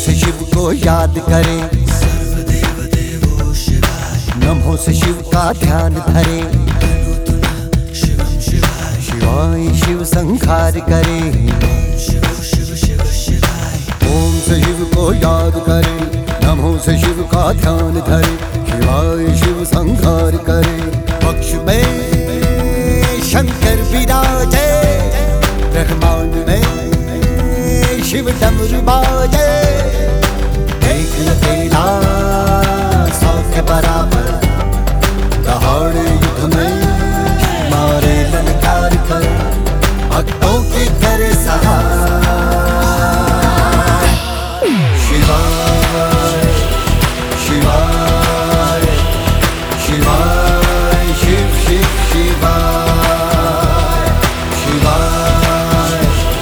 से शिव को याद करें, सर्वदेव देवो शिवाय। नमो से शिव का ध्यान धरें, शिवम शिवाय। शिवाय शिव संहार करें, शिव शिव शिव शिवाय। ओम से शिव को याद करें, नमो से शिव का ध्यान धरें, शिवाय शिव संहार करें। पक्ष में शंकर विराजे, ब्रह्मांड में शिव डमरू बाजे। देख न तेरा सौ के बराबर, दहाड़े युद्ध में मारे ललकार कर, भक्तों की करे सहाय। शिवाय शिवाय शिवाय, शिव शिव शिवाय, शिवाय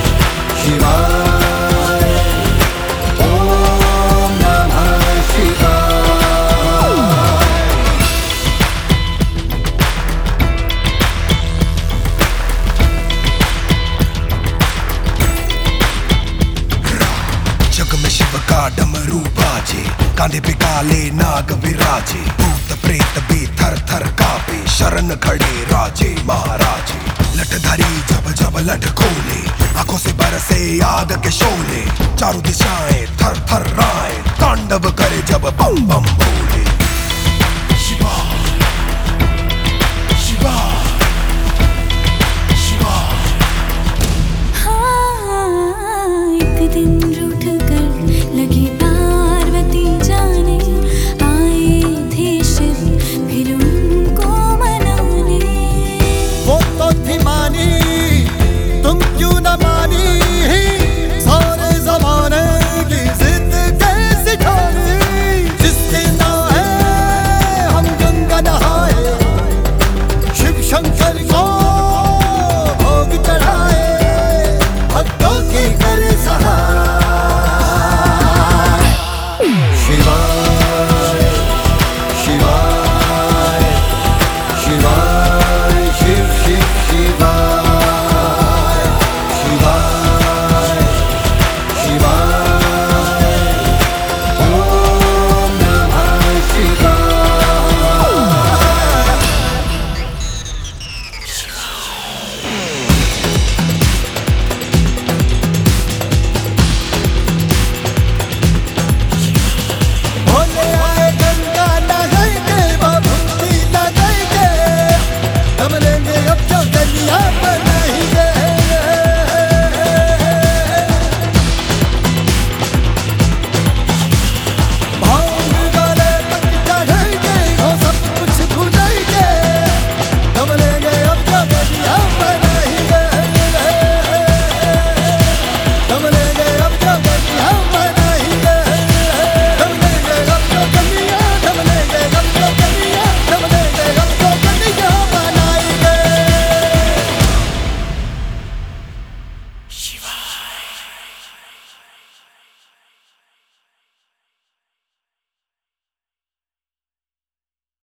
शिवाय, ओम नमः शिवाय। जग में शिव का डमरू बाजे, कांधे पे काले नाग विराजे। भूत प्रेत भी थर थर कांपे, शरण खड़े राजे महाराजे। लठधारी जब जब लठ खोले, आंखों से बरसे आग के शोले। चारों दिशाएं थर थर राए, तांडव करे जब बम बम बोले। शिवा